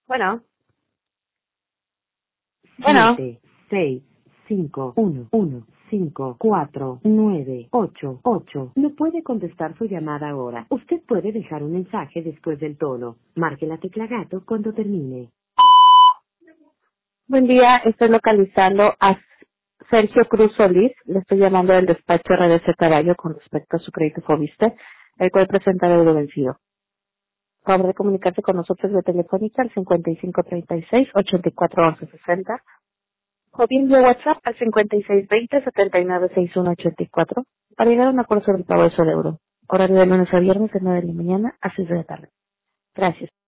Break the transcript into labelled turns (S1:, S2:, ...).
S1: Bueno, bueno.
S2: 7, 6, 5, 1, 1, 5, 4, 9, 8, 8. No puede contestar su llamada ahora. Usted puede dejar un mensaje después del tono. Marque la tecla gato cuando termine.
S1: Buen día, estoy localizando a Sergio Cruz Solís. Le estoy llamando del despacho RDC Caballo con respecto a su crédito Fobiste, el cual presenta deuda vencido. Por favor de comunicarse con nosotros de telefónica al 5536-841160 o bien vía WhatsApp al 5620-796184 para llegar a un acuerdo sobre el pago de su deuda. Horario de lunes a viernes de 9 de la mañana a 6 de la tarde. Gracias.